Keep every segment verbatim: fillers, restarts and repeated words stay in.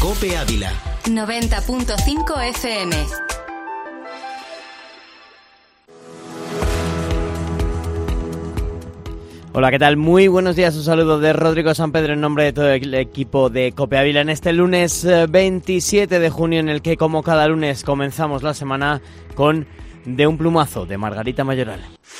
COPE Ávila noventa punto cinco F M. Hola, ¿qué tal? Muy buenos días, un saludo de Rodrigo San Pedro en nombre de todo el equipo de COPE Ávila en este lunes veintisiete de junio, en el que, como cada lunes, comenzamos la semana con De un plumazo, de Margarita Mayoral.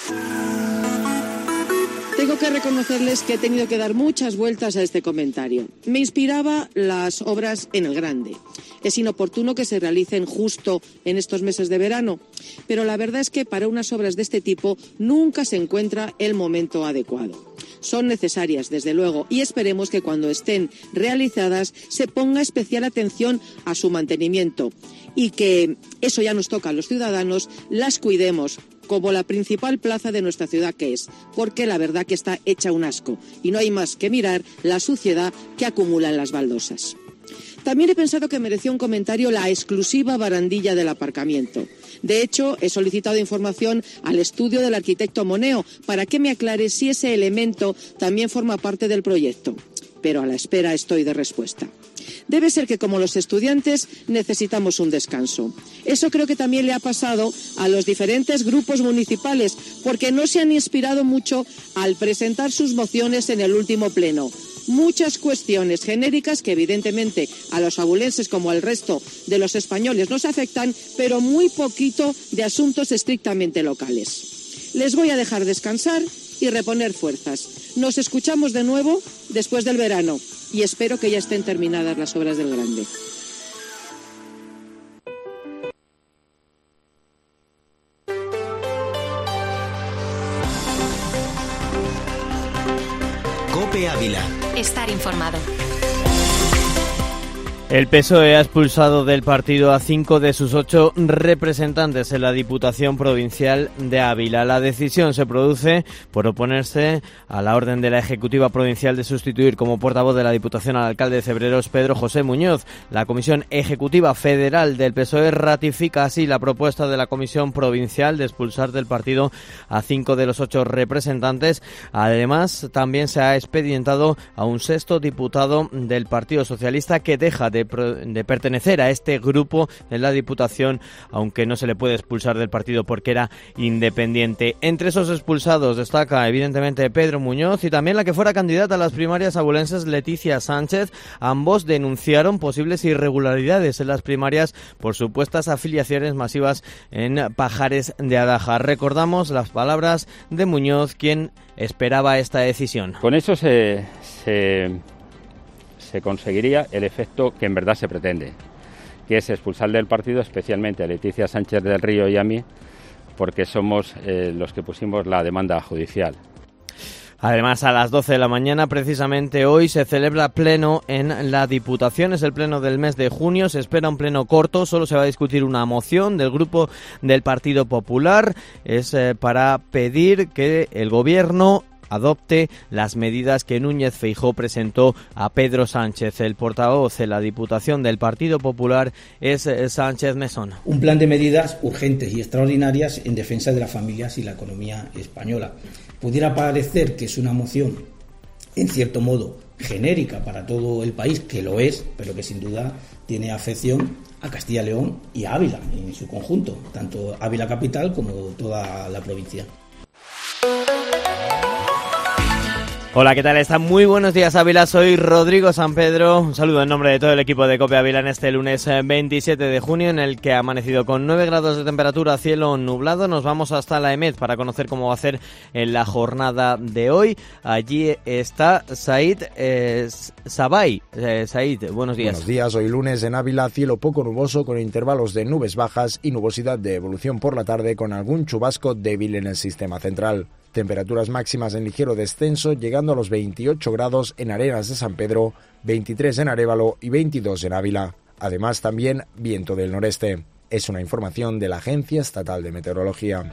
Tengo que reconocerles que he tenido que dar muchas vueltas a este comentario. Me inspiraba las obras en el grande. Es inoportuno que se realicen justo en estos meses de verano, pero la verdad es que para unas obras de este tipo nunca se encuentra el momento adecuado. Son necesarias, desde luego, y esperemos que cuando estén realizadas se ponga especial atención a su mantenimiento y que, eso ya nos toca a los ciudadanos, las cuidemos como la principal plaza de nuestra ciudad que es, porque la verdad que está hecha un asco y no hay más que mirar la suciedad que acumulan las baldosas. También he pensado que mereció un comentario la exclusiva barandilla del aparcamiento. De hecho, he solicitado información al estudio del arquitecto Moneo para que me aclare si ese elemento también forma parte del proyecto. Pero a la espera estoy de respuesta. Debe ser que, como los estudiantes, necesitamos un descanso. Eso creo que también le ha pasado a los diferentes grupos municipales, porque no se han inspirado mucho al presentar sus mociones en el último pleno. Muchas cuestiones genéricas que evidentemente a los abulenses como al resto de los españoles nos afectan, pero muy poquito de asuntos estrictamente locales. Les voy a dejar descansar y reponer fuerzas. Nos escuchamos de nuevo después del verano y espero que ya estén terminadas las obras del grande. COPE Ávila. Estar informado. El P S O E ha expulsado del partido a cinco de sus ocho representantes en la Diputación Provincial de Ávila. La decisión se produce por oponerse a la orden de la Ejecutiva Provincial de sustituir como portavoz de la Diputación al alcalde de Cebreros, Pedro José Muñoz. La Comisión Ejecutiva Federal del P S O E ratifica así la propuesta de la Comisión Provincial de expulsar del partido a cinco de los ocho representantes. Además, también se ha expedientado a un sexto diputado del Partido Socialista que deja de De, de pertenecer a este grupo en la Diputación, aunque no se le puede expulsar del partido porque era independiente. Entre esos expulsados destaca evidentemente Pedro Muñoz y también la que fuera candidata a las primarias abulenses, Leticia Sánchez. Ambos denunciaron posibles irregularidades en las primarias por supuestas afiliaciones masivas en Pajares de Adaja. Recordamos las palabras de Muñoz, quien esperaba esta decisión. Con eso se... se... se conseguiría el efecto que en verdad se pretende, que es expulsar del partido especialmente a Leticia Sánchez del Río y a mí, porque somos eh, los que pusimos la demanda judicial. Además, a las doce de la mañana, precisamente hoy, se celebra pleno en la Diputación. Es el pleno del mes de junio. Se espera un pleno corto. Solo se va a discutir una moción del grupo del Partido Popular. Es eh, para pedir que el Gobierno adopte las medidas que Núñez Feijóo presentó a Pedro Sánchez. El portavoz de la Diputación del Partido Popular es Sánchez Mesón. Un plan de medidas urgentes y extraordinarias en defensa de las familias y la economía española. Pudiera parecer que es una moción, en cierto modo, genérica para todo el país, que lo es, pero que sin duda tiene afección a Castilla y León y a Ávila en su conjunto, tanto Ávila capital como toda la provincia. Hola, ¿qué tal? Están muy buenos días, Ávila. Soy Rodrigo San Pedro. Un saludo en nombre de todo el equipo de COPE Ávila en este lunes veintisiete de junio, en el que ha amanecido con nueve grados de temperatura, cielo nublado. Nos vamos hasta la EMET para conocer cómo va a ser en la jornada de hoy. Allí está Said eh, Sabay. Eh, Said, buenos días. Buenos días. Hoy lunes en Ávila, cielo poco nuboso con intervalos de nubes bajas y nubosidad de evolución por la tarde con algún chubasco débil en el sistema central. Temperaturas máximas en ligero descenso, llegando a los veintiocho grados en Arenas de San Pedro, veintitrés en Arévalo y veintidós en Ávila. Además, también viento del noreste. Es una información de la Agencia Estatal de Meteorología.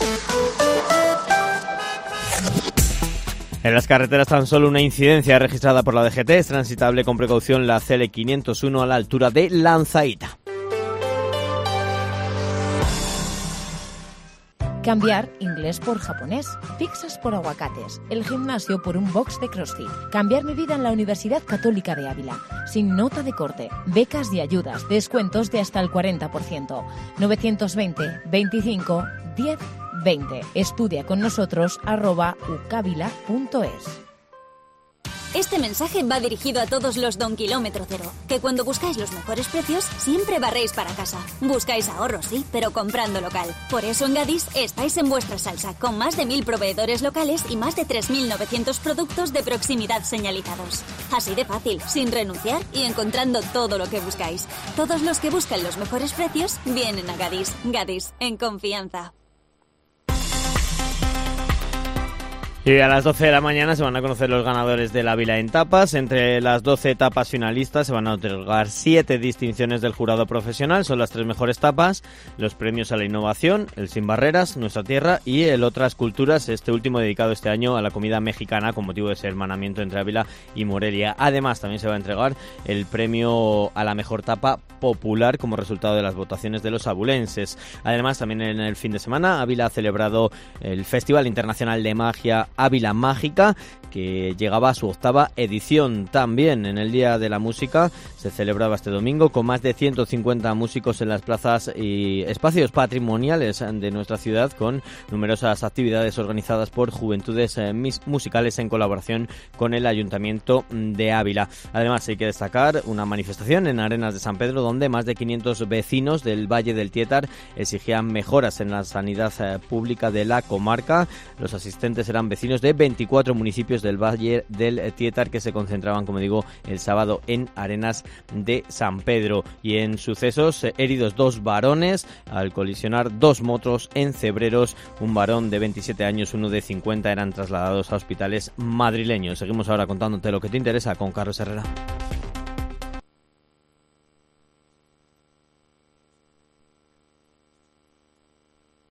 En las carreteras tan solo una incidencia registrada por la D G T. Es transitable con precaución la C L quinientos uno a la altura de Lanzaíta. Cambiar inglés por japonés, pizzas por aguacates, el gimnasio por un box de CrossFit. Cambiar mi vida en la Universidad Católica de Ávila, sin nota de corte, becas y ayudas, descuentos de hasta el cuarenta por ciento. novecientos veinte, veinticinco, diez, veinte. Estudia con nosotros arroba ucavila punto es. Este mensaje va dirigido a todos los Don Kilómetro Cero, que cuando buscáis los mejores precios, siempre barréis para casa. Buscáis ahorros, sí, pero comprando local. Por eso en Gadis estáis en vuestra salsa, con más de mil proveedores locales y más de tres mil novecientos productos de proximidad señalizados. Así de fácil, sin renunciar y encontrando todo lo que buscáis. Todos los que buscan los mejores precios vienen a Gadis. Gadis, en confianza. Y a las doce de la mañana se van a conocer los ganadores del Ávila en tapas. Entre las doce etapas finalistas se van a otorgar siete distinciones del jurado profesional. Son las tres mejores tapas, los premios a la innovación, el Sin Barreras, Nuestra Tierra y el Otras Culturas, este último dedicado este año a la comida mexicana con motivo de ese hermanamiento entre Ávila y Morelia. Además, también se va a entregar el premio a la mejor tapa popular como resultado de las votaciones de los abulenses. Además, también en el fin de semana, Ávila ha celebrado el Festival Internacional de Magia Ávila Mágica, que llegaba a su octava edición. También en el Día de la Música se celebraba este domingo con más de ciento cincuenta músicos en las plazas y espacios patrimoniales de nuestra ciudad, con numerosas actividades organizadas por Juventudes eh, Musicales en colaboración con el Ayuntamiento de Ávila. Además, hay que destacar una manifestación en Arenas de San Pedro donde más de quinientos vecinos del Valle del Tietar exigían mejoras en la sanidad eh, pública de la comarca. Los asistentes eran vecinos de veinticuatro municipios del Valle del Tietar que se concentraban, como digo, el sábado en Arenas de San Pedro. Y en sucesos, eh, heridos dos varones al colisionar dos motos en Cebreros. Un varón de veintisiete años, uno de cincuenta, eran trasladados a hospitales madrileños. Seguimos ahora contándote lo que te interesa con Carlos Herrera.